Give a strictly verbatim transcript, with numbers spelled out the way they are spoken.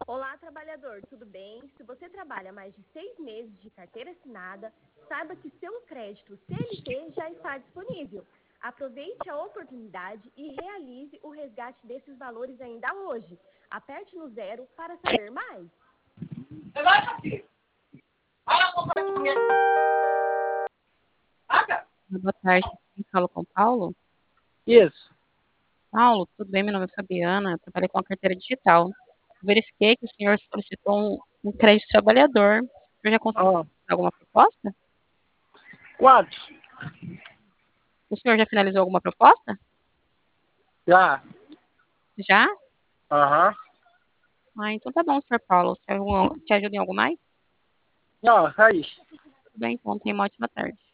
Olá, trabalhador, tudo bem? Se você trabalha mais de seis meses de carteira assinada, saiba que seu crédito C L T já está disponível. Aproveite a oportunidade e realize o resgate desses valores ainda hoje. Aperte no zero para saber mais. Boa tarde, eu falo com o Paulo. Isso. Paulo, tudo bem? Meu nome é Fabiana, eu trabalho com a carteira digital. Eu verifiquei que o senhor solicitou um, um crédito trabalhador. O senhor já conseguiu Ah, alguma proposta? quantos? O senhor já finalizou alguma proposta? Já. Já? Aham. Ah, então tá bom, senhor Paulo. Se eu te ajuda em algo mais? Não, só isso. Tudo bem, então tenha uma ótima tarde.